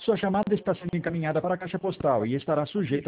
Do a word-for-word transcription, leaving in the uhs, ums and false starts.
Sua chamada está sendo encaminhada para a caixa postal e estará sujeita